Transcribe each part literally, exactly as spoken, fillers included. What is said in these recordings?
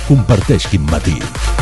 Comparteix Quim Matí.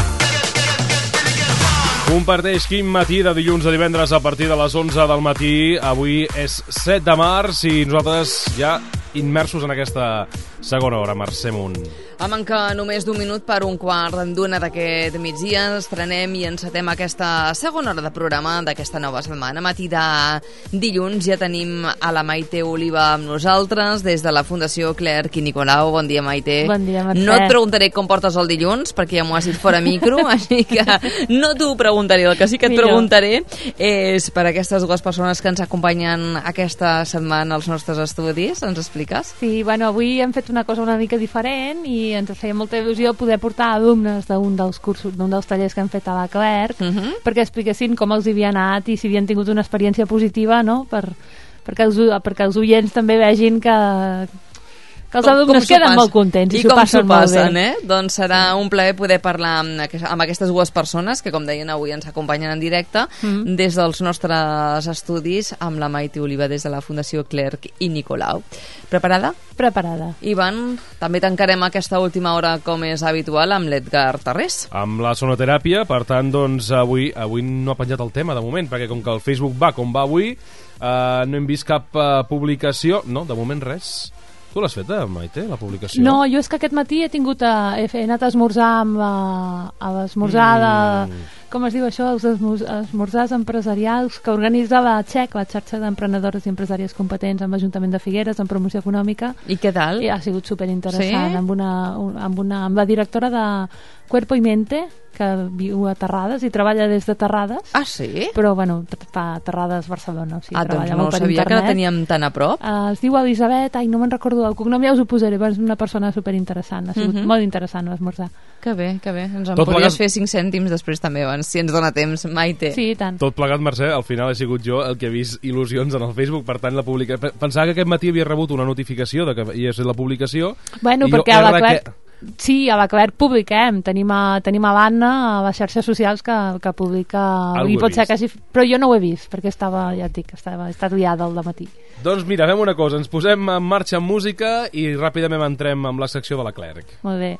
Comparteix Quim Matí de dilluns a divendres a partir de les onze del matí. Avui és set de març i nosaltres ja immersos en aquesta segona hora. Mercè Munt. A manca només d'un minut per un quart d'una d'aquest migdia, estrenem i encetem aquesta segona hora de programa d'aquesta nova setmana. Matí de dilluns ja tenim a la Maite Oliva amb nosaltres des de la Fundació Clerc i Nicolau. Bon dia, Maite. Bon dia, Mercè. No et preguntaré com portes el dilluns, perquè ja m'ho has dit fora micro, així que no t'ho preguntaré. El que sí que et Millor. preguntaré és per aquestes dues persones que ens acompanyen aquesta setmana als nostres estudis. Ens expliques? Sí, bueno, avui hem fet una cosa una mica diferent i ens feia molta il·lusió poder portar alumnes d'un dels cursos, d'un dels tallers que hem fet a la Clerc, uh -huh. perquè expliquessin com els havia anat i si havien tingut una experiència positiva, no? Per, perquè, els, perquè els oients també vegin que, que els Com- alumnes com s'ho queden pas- molt contents i, i s'ho com s'ho passen molt passen, bé. eh? Doncs serà un plaer poder parlar amb, aqu- amb aquestes dues persones que, com deien, avui ens acompanyen en directe Mm. des dels nostres estudis amb la Maite Oliva des de la Fundació Clerc i Nicolau. Preparada? Preparada. Ivan, també tancarem aquesta última hora com és habitual amb l'Edgar Tarrés. Amb la sonoteràpia, per tant, doncs, avui, avui no ha penjat el tema de moment, perquè com que el Facebook va com va avui, eh, no hem vist cap eh, publicació. No, de moment res. Tu l'has fet, eh, Maite, la publicació? No, jo és que aquest matí he tingut a, he, he anat a esmorzar amb la, a l'esmorzar de, Mm. com es diu això, els esmo- esmorzars empresarials que organitza la XEC, la xarxa d'emprenedores i empresàries competents amb l'Ajuntament de Figueres en promoció econòmica, I què tal? i ha sigut superinteressant. Sí? amb, una, un- amb, una, amb la directora de Cuerpo y Mente, que viu a Terrades i treballa des de Terrades, Ah, sí? però bueno, t- fa Terrades Barcelona, o sigui, Ah, doncs treballa no molt per sabia que la internet. teníem tan a prop. Uh, es diu Elisabet, ai, no me'n recordo el cognom, ja us ho posaré, però és una persona superinteressant, ha sigut Mhm. molt interessant l'esmorzar. Que bé, que bé. Ens en Tot podries plegat- fer cinc cèntims després també, abans, si ens dona temps, Maite. Sí, i tant. Tot plegat, Mercè, al final he sigut jo el que he vist il·lusions en el Facebook, per tant, la publica... pensava que aquest matí havia rebut una notificació de que hi és la publicació. Bueno, i jo perquè a la R Clerc... que- Sí, a la Clerc publiquem. Tenim a, tenim a l'Anna a les xarxes socials que, que publica... Algo I he pot ser vist. que hagi... Però jo no ho he vist, perquè estava, ja et dic, estava, he estat liada al dematí. Doncs mira, fem una cosa, ens posem en marxa amb música i ràpidament entrem amb la secció de la Clerc. Molt bé.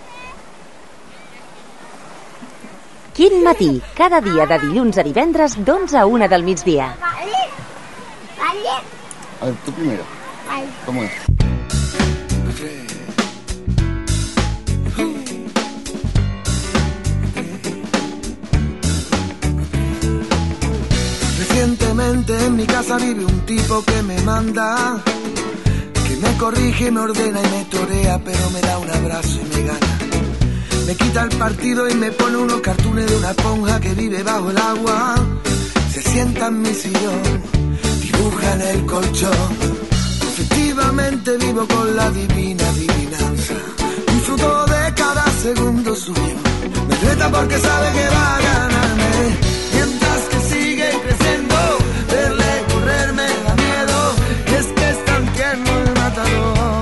Quin matí, cada dia de dilluns a divendres d'onze a una del migdia. Vale. Vale. A ver, tú primero. Vale. ¿Cómo es? Recientemente en mi casa vive un tipo que me manda, que me corrige, me ordena y me torea, pero me da un abrazo y me gana. Me quita el partido y me pone unos cartones de una esponja que vive bajo el agua. Se sienta en mi sillón, dibuja en el colchón. Efectivamente vivo con la divina adivinanza. Disfruto de cada segundo suyo. Me reta porque sabe que va a ganarme. Mientras que sigue creciendo, verle correr me da miedo. Y es que es tan tierno el matador.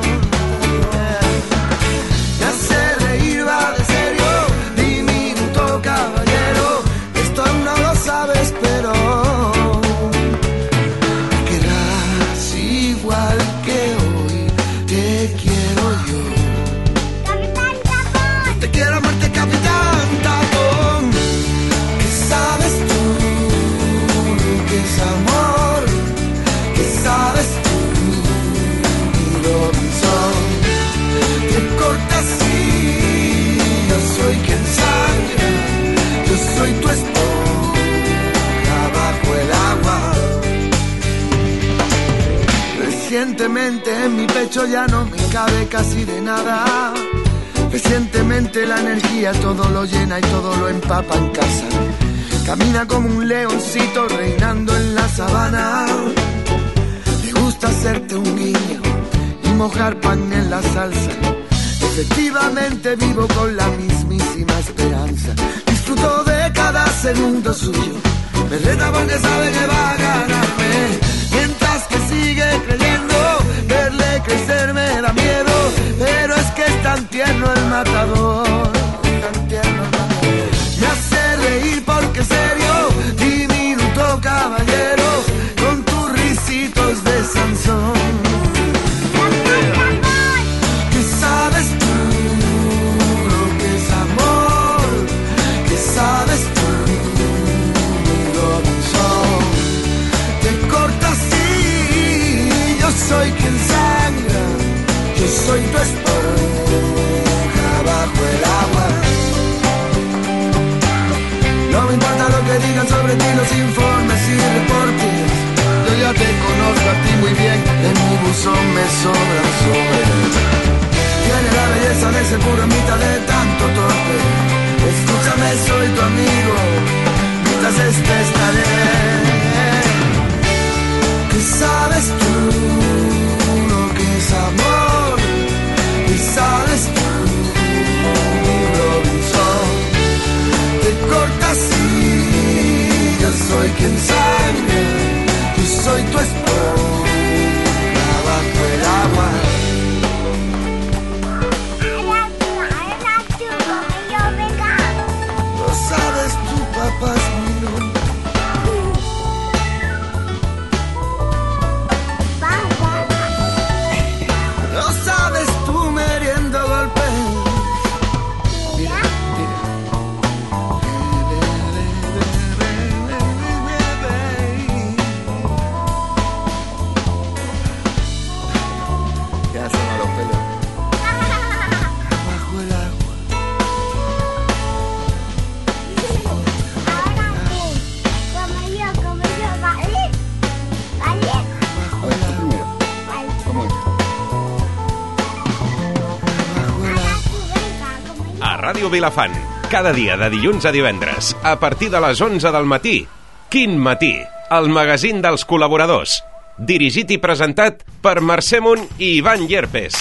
Me hace reír, va de serio, diminuto caballero. Esto aún no lo sabes, pero querrás igual que hoy. Te quiero yo. Capitán Tapón. Te quiero a muerte, capitán Tapón. ¿Qué sabes tú? ¿Qué es amor? ¿Qué sabes tú? Mi Robinson. Te cortas y yo soy quien sangra. Yo soy tu esponja bajo el agua. Recientemente en mi pecho ya no me cabe casi de nada. Recientemente la energía todo lo llena y todo lo empapa en casa. Camina como un leoncito reinando en la sabana. Le gusta hacerte un guiño y mojar pan en la salsa. Efectivamente vivo con la mismísima esperanza. Disfruto de cada segundo suyo. Me reta porque sabe que va a ganarme. Mientras que sigue creyendo, verle crecer me da miedo. Pero es que es tan tierno el matador. Tan tierno el matador. Me hace reír porque es serio, diminuto caballero, con tus risitos de Sansón. ¿Qué sabes tú lo que es tu esponja bajo el agua. No me importa lo que digan sobre ti los informes y reportes. Yo ya te conozco a ti muy bien, en mi buzón me sobran sobres. Tiene la belleza de ser puro en mitad de tanto torpe. Escúchame, soy tu amigo, mientras este estaré. ¿Qué sabes tú lo que es amor? ¿Qué sabes tú, mi Robinson? Te cortas y yo soy quien sangra. Yo soy tu esponja bajo el agua. Lo sabes tú, papá es mi nombre. Lo sabes tú, meriendo golpes. Mira, mira. Ya se me los pelos. Bajo el agua. Ahora tú, como yo, como yo, ¿vale? ¿Vale? Bajo el agua. Vale. ¿Cómo es? Bajo el Ahora agua. tú, venga, como yo. A Ràdio Vilafant, cada dia de dilluns a divendres, a partir de les onze del matí. Quin matí? El magazín dels col·laboradors. Dirigit i presentat per Mercè Munt i Ivan Llerpes.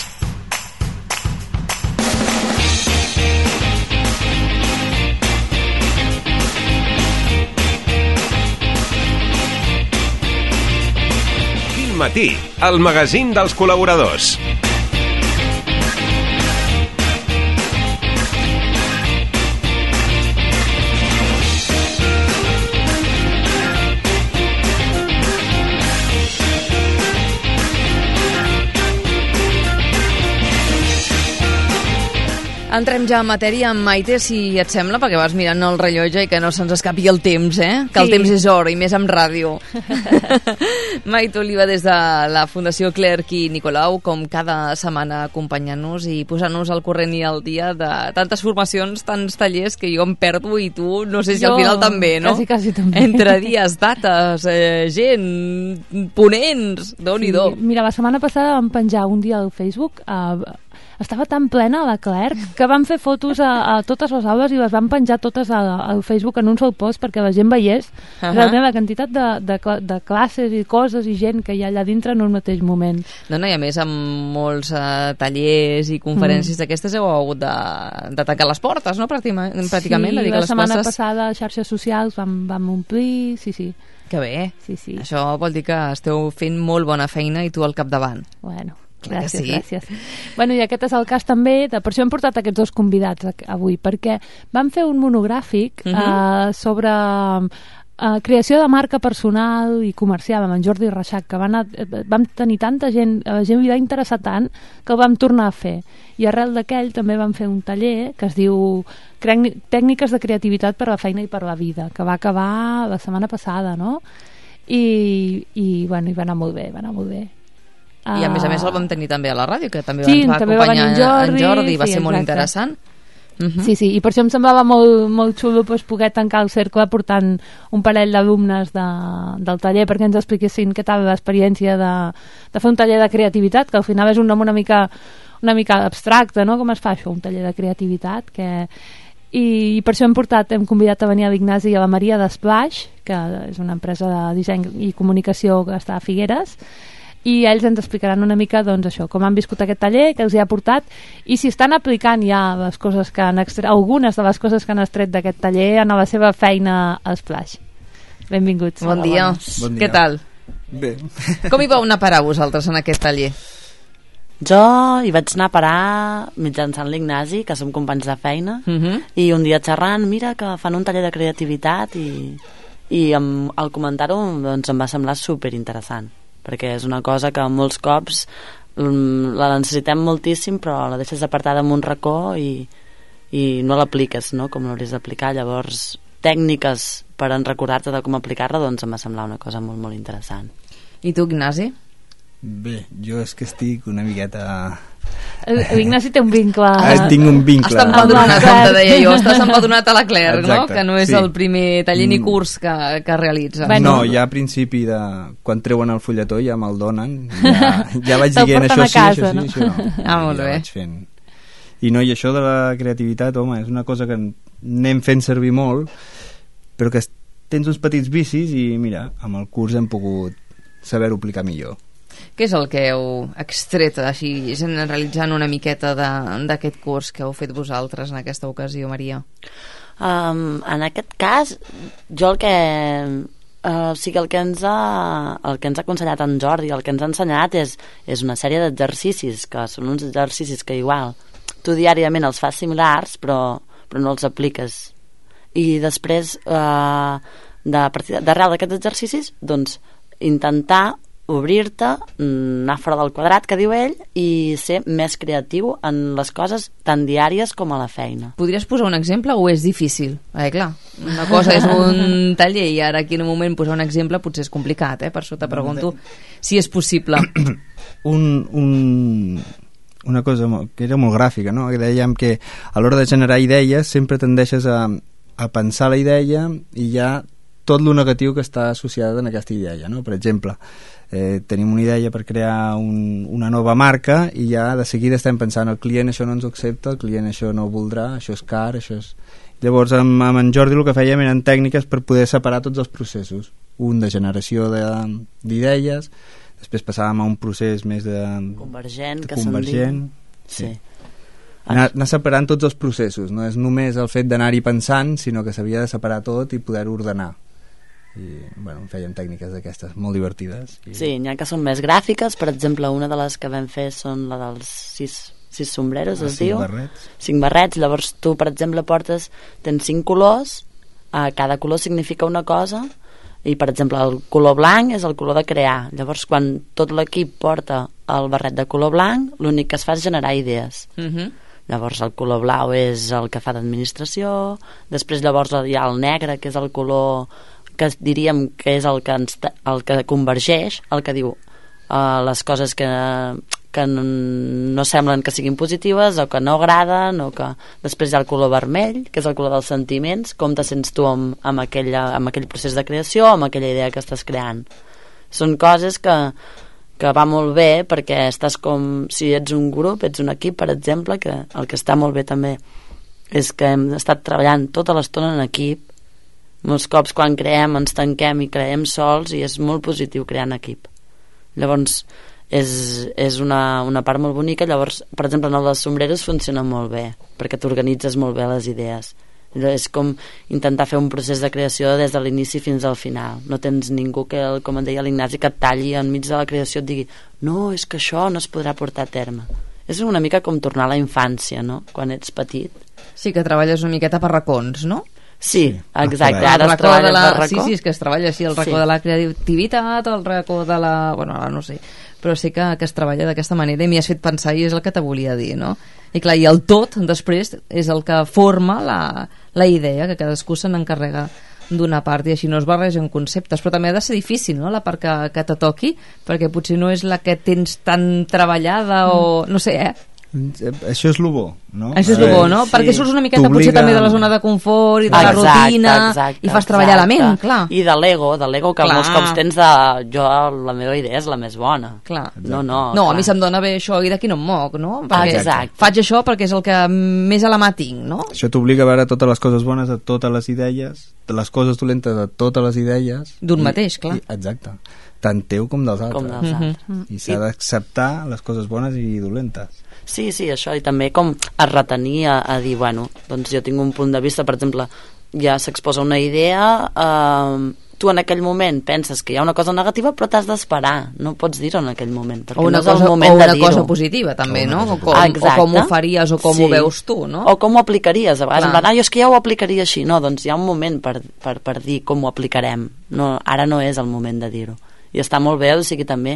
Quin matí? El magazín dels col·laboradors. Entrem ja en matèria amb Maite, si et sembla, perquè vas mirant el rellotge i que no se'ns escapi el temps, eh? Que el Sí. temps és or, i més amb ràdio. Maite Oliva, des de la Fundació Clerc i Nicolau, com cada setmana acompanyant-nos i posant-nos al corrent i al dia de tantes formacions, tants tallers, que jo em perdo i tu, no sé si Jo al final també, no? quasi, quasi també. Entre dies, dates, eh, gent, ponents, déu-n'hi-do. Sí, mira, la setmana passada vam penjar un dia al Facebook, eh, estava tan plena la Clerc que vam fer fotos a, a totes les aules i les vam penjar totes a- al Facebook en un sol post perquè la gent veiés Ahà. realment la quantitat de, de, cla- de classes i coses i gent que hi ha allà dintre en un mateix moment. No, no, i a més amb molts uh, tallers i conferències Mm. d'aquestes heu hagut de, de tancar les portes, no? Pràctima, pràcticament, sí, de dir que la les setmana classes... passada a xarxes socials vam, vam omplir, sí, sí. Que bé. Sí, sí. Això vol dir que esteu fent molt bona feina i tu al capdavant. Bueno, Clar que gràcies, sí. gràcies. Bueno, i aquest és el cas també, de, per això hem portat aquests dos convidats a- avui, perquè vam fer un monogràfic Mhm. eh, sobre eh, creació de marca personal i comercial amb en Jordi Reixac, que va anar, eh, vam tenir tanta gent, la gent li va interessar tant que el vam tornar a fer. I arrel d'aquell també vam fer un taller que es diu Crec- Tècniques de creativitat per a la feina i per a la vida, que va acabar la setmana passada, no? I, i, bueno, i va anar molt bé, va anar molt bé. I a més a més el Ah, vam tenir també a la ràdio, que també Sí, ens va també va venir acompanyar en Jordi, en Jordi, va sí, ser molt exacte. interessant. Mhm. Sí, sí, i per això em semblava molt, molt xulo doncs, poder tancar el cercle portant un parell d'alumnes de, del taller perquè ens expliquessin què tal l'experiència de, de fer un taller de creativitat, que al final és un nom una mica, una mica abstracte, no? Com es fa això, un taller de creativitat? Que... I, I per això hem portat, hem convidat a venir a l'Ignasi i a la Maria d'Esplash, que és una empresa de disseny i comunicació que està a Figueres, i ells ens explicaran una mica doncs, això, com han viscut aquest taller, què els hi ha portat i si estan aplicant ja les coses que han extret, algunes de les coses que han extret d'aquest taller en la seva feina a Splash. Benvinguts. Bon dia. Bon dia. Què tal? Bé. Com hi vau anar a parar vosaltres en aquest taller? Jo hi vaig anar a parar mitjançant l'Ignasi, que som companys de feina, Mhm. i un dia xerrant, mira que fan un taller de creativitat i, i amb, al comentar-ho doncs, em va semblar superinteressant, perquè és una cosa que molts cops mm, la necessitem moltíssim però la deixes apartada en un racó i, i no l'apliques, no? Com l'hauries d'aplicar. Llavors tècniques per en recordar-te de com aplicar-la doncs em va semblar una cosa molt molt interessant. I tu, Ignasi? Bé, jo és que estic una miqueta L'Ignasi té un vincle... Ah, tinc un vincle. Està empadronat, com te deia jo, estàs empadronat a la Claire, no? Exacte, Que no és sí. el primer taller ni curs que, que realitza. No, ja a principi de... Quan treuen el fulletó ja me'l donen. Ja, ja vaig Te'l dient porten això a sí, casa, això sí, no? això no. Ah, molt ja bé. vaig fent. I no, i això de la creativitat, home, és una cosa que anem fent servir molt, però que tens uns petits vicis i mira, amb el curs hem pogut saber-ho aplicar millor. Què és el que heu extret així, generalitzant una miqueta d'aquest curs que heu fet vosaltres en aquesta ocasió, Maria? Um, en aquest cas, jo el que... Uh, o sigui, el que ens ha, el que ens ha aconsellat en Jordi, el que ens ha ensenyat és, és una sèrie d'exercicis, que són uns exercicis que igual tu diàriament els fas similars, però, però no els apliques. I després, uh, de, d'arrel d'aquests exercicis, doncs, intentar obrir-te, anar fora del quadrat, que diu ell, i ser més creatiu en les coses tan diàries com a la feina. Podries posar un exemple o és difícil? Eh, clar, una cosa és un taller i ara aquí en un moment posar un exemple potser és complicat, eh? Per això te pregunto si és possible. Un, un, una cosa que era molt gràfica, no? Que dèiem que a l'hora de generar idees sempre tendeixes a, a pensar la idea i ja tot lo negatiu que està associat en aquesta idea, no? Per exemple, eh, tenim una idea per crear un, una nova marca i ja de seguida estem pensant el client això no ens ho accepta, el client això no ho voldrà, això és car, això és... Llavors amb, amb en Jordi el que fèiem eren tècniques per poder separar tots els processos, un de generació d'idees, després passàvem a un procés més de... Convergent, de que se'n convergent, diu. sí. Sí. Anar, anar separant tots els processos, no és només el fet d'anar-hi pensant, sinó que s'havia de separar tot i poder-ho ordenar. I bueno, fèiem tècniques d'aquestes molt divertides i... Sí, n'hi ha que són més gràfiques. Per exemple, una de les que vam fer són la dels sis, sis sombreros, ah, es cinc diu barrets. cinc barrets. Llavors tu, per exemple, portes tens cinc colors, eh, cada color significa una cosa i, per exemple, el color blanc és el color de crear. Llavors, quan tot l'equip porta el barret de color blanc, l'únic que es fa és generar idees. Mhm. Llavors el color blau és el que fa d'administració, després llavors hi ha el negre, que és el color que diríem que és el que, ens, el que convergeix, el que diu uh, les coses que, que no semblen que siguin positives o que no agraden, o que després hi ha el color vermell, que és el color dels sentiments, com te sents tu amb, amb, aquella, amb aquell procés de creació, amb aquella idea que estàs creant. Són coses que que va molt bé perquè estàs com, si ets un grup, ets un equip, per exemple, que el que està molt bé també és que hem estat treballant tota l'estona en equip. Molts cops quan creem ens tanquem i creem sols i és molt positiu crear en equip. Llavors és, és una, una part molt bonica. Llavors, per exemple, en el dels sombreros funciona molt bé perquè t'organitzes molt bé les idees. És com intentar fer un procés de creació des de l'inici fins al final. No tens ningú que, com et deia l'Ignasi, que et talli enmig de la creació i et digui no, és que això no es podrà portar a terme. És una mica com tornar a la infància, no?, quan ets petit. Sí, que treballes una miqueta per racons, no? Sí, exacte. El Ara es racó treballa de la... per racó. Sí, sí, és que es treballa així, el racó Sí. de la creativitat, el racó de la... Bueno, ara no sé, però sí que, que es treballa d'aquesta manera i m'hi has fet pensar i és el que te volia dir, no? I clar, i el tot, després, és el que forma la, la idea, que cadascú se n'encarrega d'una part i així no es barregen conceptes, però també ha de ser difícil, no?, la part que, que te toqui, perquè potser no és la que tens tan treballada o... no sé, eh? Això és lo bo, no? Això és el bo, no? Sí. Perquè surts una miqueta potser també de la zona de confort i de la Exacte, rutina exacte, i fas treballar la ment, exacte. clar. I de l'ego, de l'ego que Clar. molts cops tens de... Jo, la meva idea és la més bona. Clar. No, no, No, a clar. mi se'm dona bé això i d'aquí no em moc, no? Perquè Exacte. faig això perquè és el que més a la mà tinc, no? Això t'obliga a veure totes les coses bones de totes les idees, de les coses dolentes de totes les idees. D'un i- mateix, clar. I, exacte. Tant teu com dels altres. Com dels altres. I s'ha d'acceptar les coses bones i dolentes. Sí, sí, això, i també com a retenir, a, a dir, bueno, doncs jo tinc un punt de vista, per exemple, ja s'exposa una idea, eh, tu en aquell moment penses que hi ha una cosa negativa, però t'has d'esperar, no pots dir-ho en aquell moment, perquè O una, no és el cosa, o moment de una dir-ho. cosa positiva, també, no? O com, Exacte. o com ho faries o com Sí. ho veus tu, no? O com ho aplicaries, a vegades, Clar. en plan, ah, jo és que ja ho aplicaria així, no, doncs hi ha un moment per, per, per dir com ho aplicarem, no, ara no és el moment de dir-ho, i està molt bé, o sigui, també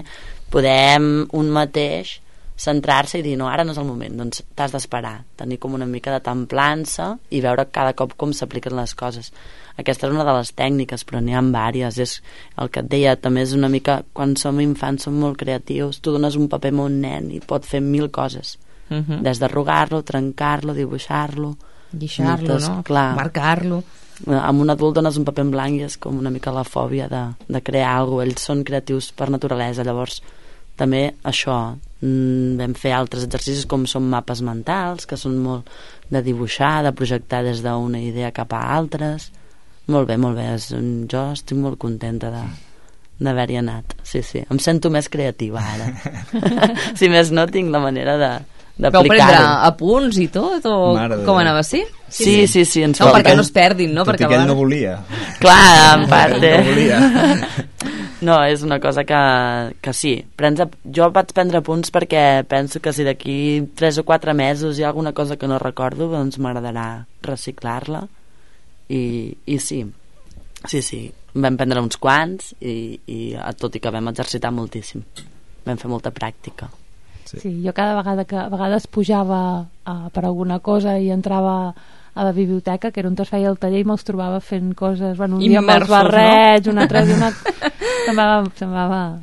podem un mateix centrar-se i dir, no, ara no és el moment, doncs t'has d'esperar, tenir com una mica de templança i veure cada cop com s'apliquen les coses. Aquesta és una de les tècniques, però n'hi ha vàries. És el que et deia, també és una mica, quan som infants som molt creatius, tu dones un paper a un nen i pot fer mil coses, Uh -huh. des d'arrugar-lo, trencar-lo, dibuixar-lo, guixar-lo, moltes, no? clar. Marcar-lo. Amb un adult dones un paper en blanc i és com una mica la fòbia de, de crear alguna cosa. Ells són creatius per naturalesa, llavors també això, mm, vam fer altres exercicis com són mapes mentals, que són molt de dibuixar, de projectar des d'una idea cap a altres. Molt bé, molt bé, és un, jo estic molt contenta de d'haver-hi anat, sí, sí, em sento més creativa ara. Si més no, tinc la manera de Vau prendre apunts i tot? O Mare com de... anava, sí? Sí, sí, sí. Ens no, perquè no es perdin, no? Tot perquè i que ell no volia. Clar, en part. No volia. No, és una cosa que, que sí. Prens, jo vaig prendre apunts perquè penso que si d'aquí tres o quatre mesos hi ha alguna cosa que no recordo, doncs m'agradarà reciclar-la. I, I sí, sí, sí. Vam prendre uns quants i, i tot i que vam exercitar moltíssim. Vam fer molta pràctica. Sí. sí, jo cada vegada que a vegades pujava uh, per alguna cosa i entrava a la biblioteca, que era on es feia el taller, i me'ls trobava fent coses, bueno, un dia amb els barrets, no? Un altre dia un altre... semblava, semblava...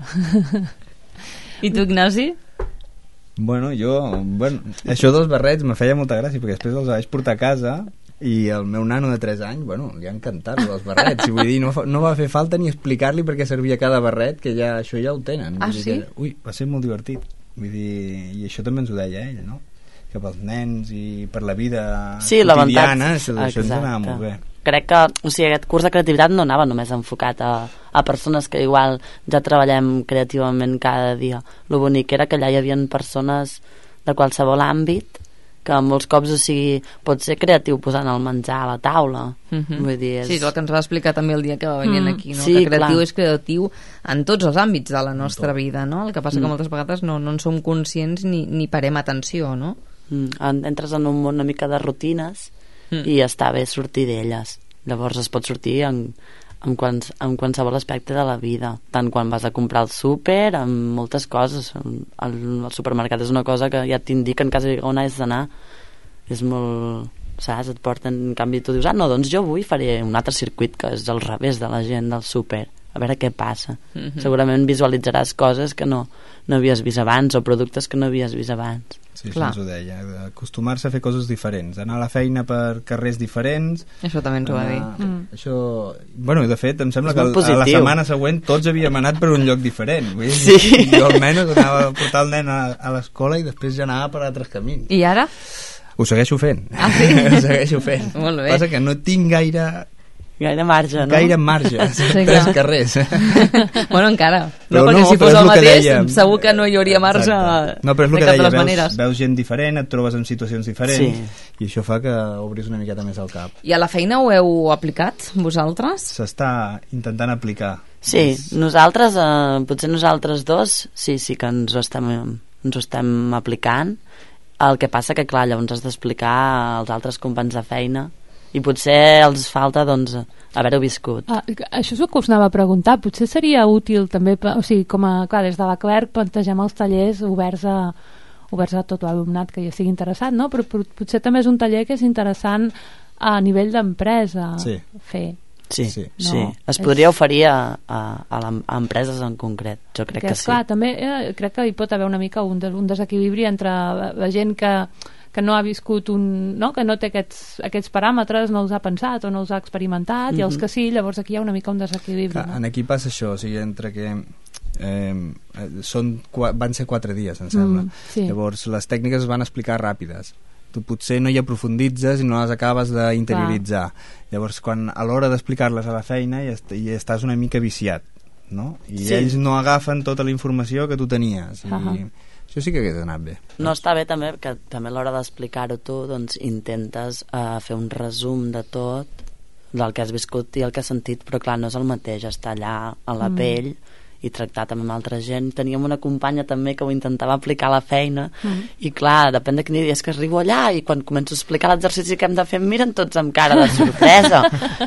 I tu, Ignasi? Bueno, jo... Bueno, això dels barrets me feia molta gràcia, perquè després els vaig portar a casa i el meu nano de tres anys, bueno, li ha encantat els barrets, i vull dir, no, no va fer falta ni explicar-li per què servia cada barret, que ja això ja ho tenen. Ah, vull sí? dir que, ui, va ser molt divertit. Vull dir, i això també ens ho deia ell, no? Que pels nens i per la vida sí, quotidiana, la això, això ens anava molt bé. Crec que, o sigui, aquest curs de creativitat no anava només enfocat a, a persones que igual ja treballem creativament cada dia. Lo bonic era que allà hi havia persones de qualsevol àmbit que molts cops, o sigui, pot ser creatiu posant el menjar a la taula. Mm-hmm. Vull dir, és... Sí, és el que ens va explicar també el dia que venien mm. aquí, no? Sí, que creatiu clar. És creatiu en tots els àmbits de la nostra vida, no? El que passa mm. que moltes vegades no, no en som conscients ni, ni parem atenció, no? Mm. Entres en un món una mica de rutines mm. i està bé sortir d'elles. Llavors es pot sortir en, en, quals, en qualsevol aspecte de la vida, tant quan vas a comprar al súper, amb moltes coses. El, el supermercat és una cosa que ja t'indiquen quasi on has d'anar. És molt... saps? Et porten, en canvi tu dius, ah no, doncs jo avui faré un altre circuit que és al revés de la gent del súper, a veure què passa. Mm-hmm. Segurament visualitzaràs coses que no, no havies vist abans o productes que no havies vist abans. Sí, això ens ho deia, acostumar-se a fer coses diferents, anar a la feina per carrers diferents. Això també ens ho va dir. Mm. Això, bueno, de fet, em sembla és que positiu. A la setmana següent tots havíem anat per un lloc diferent. Vull dir, sí. Jo almenys anava a portar el nen a, a l'escola i després ja anava per altres camins. I ara? Ho segueixo fent. Ah, sí? Ho segueixo fent. Molt bé. Passa que no tinc gaire... Gaire marge, no? Gaire marge. Sí, tres carrers. Bueno, encara. Però no, perquè no, si fos el el mateix, dèiem. segur que no hi hauria marge. Exacte. No, però és el que deia, veus, maneres. veus gent diferent, et trobes en situacions diferents, sí. I això fa que obris una miqueta més el cap. I a la feina ho heu aplicat, vosaltres? S'està intentant aplicar. Sí, nosaltres, eh, potser nosaltres dos, sí, sí que ens ho estem, ens ho estem aplicant. El que passa que, clar, llavors has d'explicar als altres companys de feina i potser els falta, doncs, haver-ho viscut. Ah, això és el que us anava a preguntar. Potser seria útil també, o sigui, com a, clar, des de la Clerc plantegem els tallers oberts a, oberts a tot l'alumnat que ja sigui interessat, no? Però potser també és un taller que és interessant a nivell d'empresa sí. fer. Sí, sí. No, sí. Es podria oferir a, a, a, a empreses en concret, jo crec Perquè, que sí. Clar, també eh, crec que hi pot haver una mica un, des, un desequilibri entre la, la gent que, que no ha viscut un... No? Que no té aquests, aquests paràmetres, no els ha pensat o no els ha experimentat, mm-hmm. i els que sí, llavors aquí hi ha una mica un desequilibri. Clar, no? En aquí passa això, o sigui, entre que eh, són, van ser quatre dies, em sembla. Mm, sí. Llavors, les tècniques es van explicar ràpides. Tu potser no hi aprofunditzes i no les acabes d'interioritzar. Llavors, quan a l'hora d'explicar-les a la feina hi, est hi estàs una mica viciat, no? I sí. ells no agafen tota la informació que tu tenies. I uh-huh. això sí que hagués anat bé. No està bé també que també a l'hora d'explicar-ho tu doncs intentes uh, fer un resum de tot del que has viscut i el que has sentit, però clar, no és el mateix estar allà a la mm. pell i tractar també amb altra gent. Teníem una companya també que ho intentava aplicar a la feina mm. i clar, depèn de quin dia és que arribo allà i quan començo a explicar l'exercici que hem de fer em miren tots amb cara de sorpresa.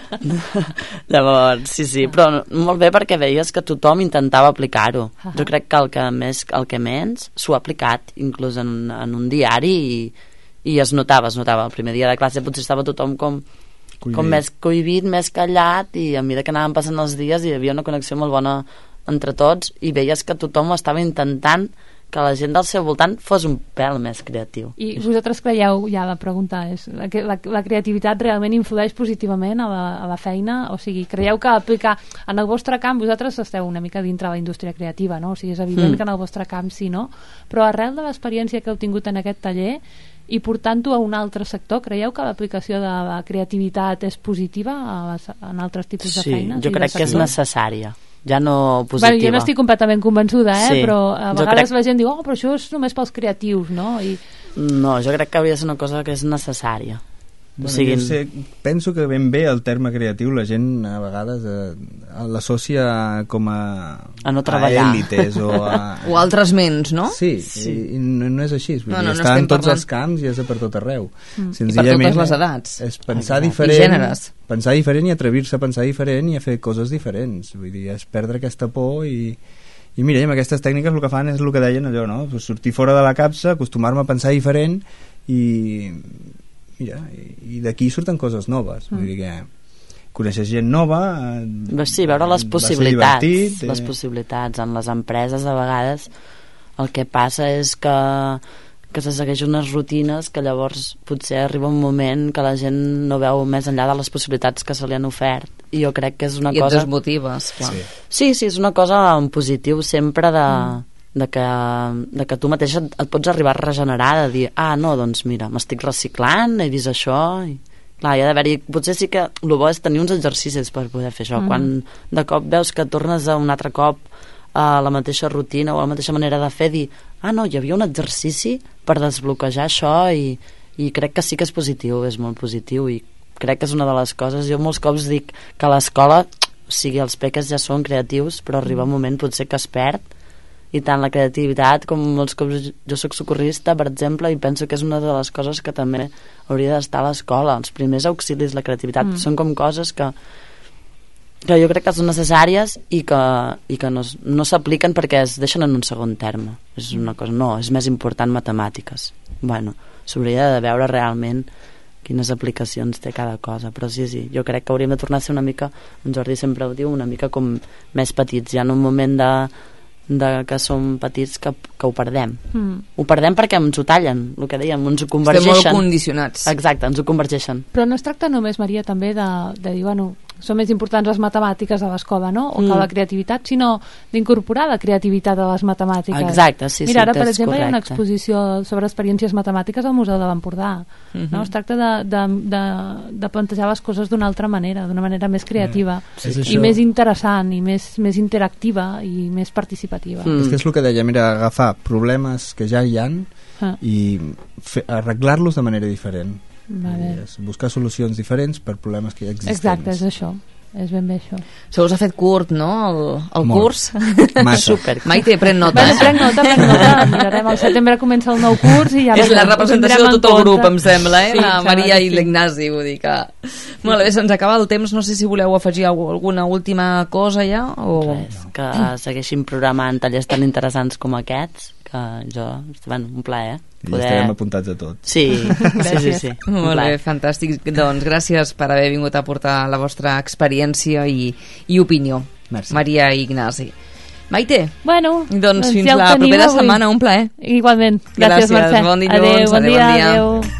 Llavors, sí, sí, però molt bé perquè veies que tothom intentava aplicar-ho. Uh-huh. Jo crec que el que més, el que menys s'ho ha aplicat, inclús en, en un diari i, i es notava, es notava. El primer dia de classe potser estava tothom com com més cohibit, més callat i a mesura que anaven passant els dies hi havia una connexió molt bona entre tots i veies que tothom estava intentant que la gent del seu voltant fos un pèl més creatiu. I vosaltres creieu, ja la pregunta és, la, la, la creativitat realment influeix positivament a la, a la feina? O sigui, creieu que aplicar en el vostre camp, vosaltres esteu una mica dintre la indústria creativa, no? O sigui, és evident mm. que en el vostre camp sí, no? Però arrel de l'experiència que heu tingut en aquest taller i portant-ho a un altre sector, creieu que l'aplicació de la creativitat és positiva a les, en altres tipus de feines? Sí, jo crec que és necessària, ja no positiva. Bueno, jo no estic completament convençuda, eh? Sí, però a vegades crec... la gent diu, oh, però això és només pels creatius, no? I... No, jo crec que hauria de ser una cosa que és necessària. Bueno, o sigui... jo sé, penso que ben bé el terme creatiu la gent a vegades eh, l'associa com a a no treballar, a èlites o a... o altres ments, no? Sí, sí. I, i no, no és així, vull no, dir, no, no està en tots parlant... els camps i és per tot arreu. Mm. I per totes les edats. És pensar Exacte. diferent, I gèneres. pensar diferent i atrevir-se a pensar diferent i a fer coses diferents, vull dir, és perdre aquesta por i i mira, amb aquestes tècniques el que fan és el que deien allò, no? Sortir fora de la capsa, acostumar-me a pensar diferent i mira, i, i d'aquí surten coses noves, mm. vull dir que coneixes gent nova, eh, sí, veure les possibilitats, divertit, les eh... possibilitats en les empreses a vegades el que passa és que que se segueix unes rutines que llavors potser arriba un moment que la gent no veu més enllà de les possibilitats que se li han ofert i jo crec que és una I cosa... I et desmotives, clar. Sí. sí, sí, és una cosa en positiu sempre de... Mm. De que, de que tu mateix et, et pots arribar a regenerar, de dir, ah, no, doncs mira, m'estic reciclant, he vist això i clar, hi ha d'haver-hi, potser sí que el bo és tenir uns exercicis per poder fer això, mm. quan de cop veus que tornes a un altre cop a la mateixa rutina o a la mateixa manera de fer, dir, ah, no, hi havia un exercici per desbloquejar això i, i crec que sí que és positiu, és molt positiu i crec que és una de les coses, jo molts cops dic que a l'escola, o sigui, els peques ja són creatius, però arriba un moment potser que es perd i tant la creativitat com molts cops jo soc socorrista, per exemple, i penso que és una de les coses que també hauria d'estar a l'escola, els primers auxilis, la creativitat, mm. són com coses que que jo crec que són necessàries i que, i que no, no s'apliquen perquè es deixen en un segon terme, és una cosa, no, és més important matemàtiques, bueno, s'hauria de veure realment quines aplicacions té cada cosa, però sí, sí, jo crec que hauríem de tornar a ser una mica, en Jordi sempre ho diu, una mica com més petits, ja en un moment de de que som petits que, que ho perdem mm. ho perdem perquè ens ho tallen el que dèiem, ens ho convergeixen estem molt condicionats, exacte, ens ho convergeixen però no es tracta només, Maria, també de, de dir, bueno, són més importants les matemàtiques a l'escola, no? O mm. que la creativitat, sinó d'incorporar la creativitat a les matemàtiques. Exacte, sí, sí. Mira, ara, per exemple, correcte. hi ha una exposició sobre experiències matemàtiques al Museu de l'Empordà. Mm-hmm. No? Es tracta de, de, de, de plantejar les coses d'una altra manera, d'una manera més creativa, mm. i més interessant, i més, més interactiva, i més participativa. Mm. És que és el que deia, mira, agafar problemes que ja hi han ah. i fer, arreglar-los de manera diferent. Vale. Buscar solucions diferents per problemes que ja existents. Exacte, és això, és ben bé això. Se us ha fet curt, no, el, el curs? Super. Maite, pren nota. Bueno, prenc nota, prenc nota. Mirarem, al setembre comença el nou curs i ja... És la representació de tot el grup, em sembla, eh? Sí, la Maria i l'Ignasi, vull dir que... Molt bé, se'ns acaba el temps, no sé si voleu afegir alguna última cosa ja, o... Res, que segueixin programant tallers tan interessants com aquests, que jo, bueno, un plaer. Poder... I estarem apuntats a tot. Sí, sí, sí, sí. Molt bé, fantàstic. Doncs gràcies per haver vingut a portar la vostra experiència i, i opinió. Merci. Maria i Ignasi. Maite, bueno, doncs, doncs fins ja la propera avui. setmana, un plaer. Igualment. Gràcies, gràcies Mercè. Bon dilluns, adéu, bon adéu, dia, bon dia. Adéu.